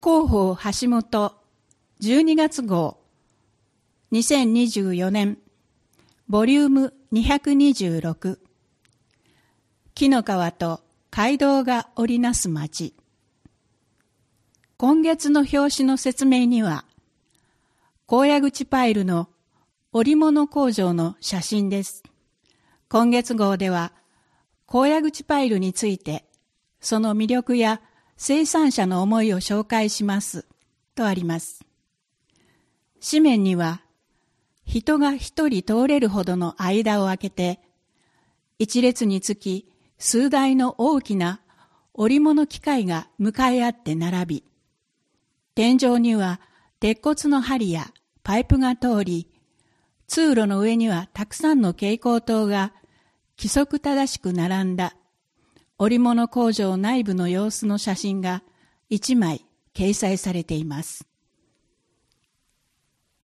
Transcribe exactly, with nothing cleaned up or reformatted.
広報橋本じゅうにがつ号にせんにじゅうよねんボリュームにひゃくにじゅうろく紀の川と街道が織りなす町。今月の表紙の説明には高野口パイルの織物工場の写真です。今月号では高野口パイルについてその魅力や生産者の思いを紹介しますとあります。紙面には人が一人通れるほどの間を空けて一列につき数台の大きな織物機械が向かい合って並び、天井には鉄骨の針やパイプが通り、通路の上にはたくさんの蛍光灯が規則正しく並んだ織物工場内部の様子の写真が一枚掲載されています。